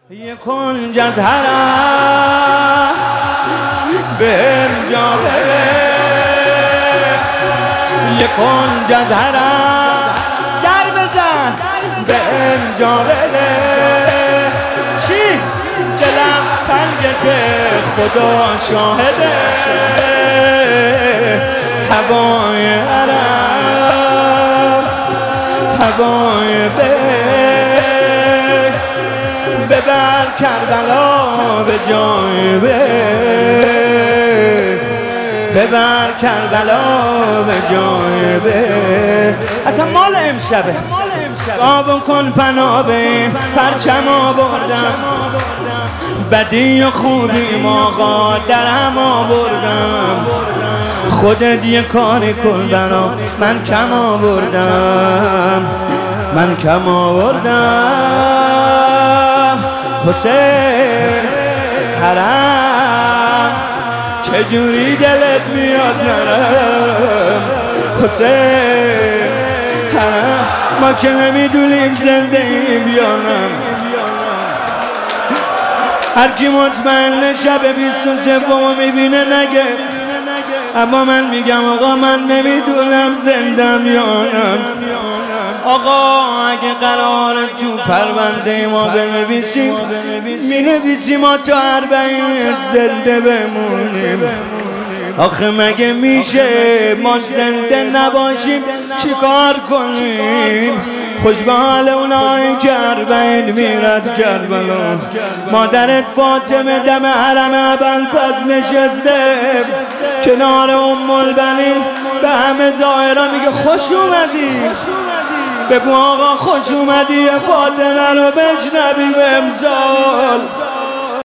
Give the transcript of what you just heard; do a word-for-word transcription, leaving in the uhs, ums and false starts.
یکن جز هرم بهم جا بده، یکن جز هرم در بزن بهم جا بده. چی؟ دلم تنگه خدا شاهده، هوای عرب هوای بیت ببر کربلا به جای بیت، ببر کربلا به جای بیت. اصلا مال امشبه آب کن پناه به پرچم آوردم، بدی و خوبی ما در هم آوردم. خودت یه کاری کن برا من کم آوردم، من کم آوردم. حسین حرم چجوری دلت میاد نرم، حسین حرم ما که نمیدونیم زنده ایم یا نه. هر کی مطمئن شب بیست و سوم میبینه نگه، اما من میگم آقا من نمیدونم زندم یا نه. آقا اگه قرار تو پرونده ما بنویسیم، مینویسیم ما تا اربعین زنده بمونیم. آخه مگه میشه ما زنده نباشیم چیکار کنیم؟ خوش به حال اونایی که اربعین میرد کربلا. مادرت فاطمه دم حرم ابوالفضل نشسته کنار ام البنین، به همه ظاهرا میگه خوش اومدی. بگو آقا خوش اومدی فاطمه رو بشنویم امضا.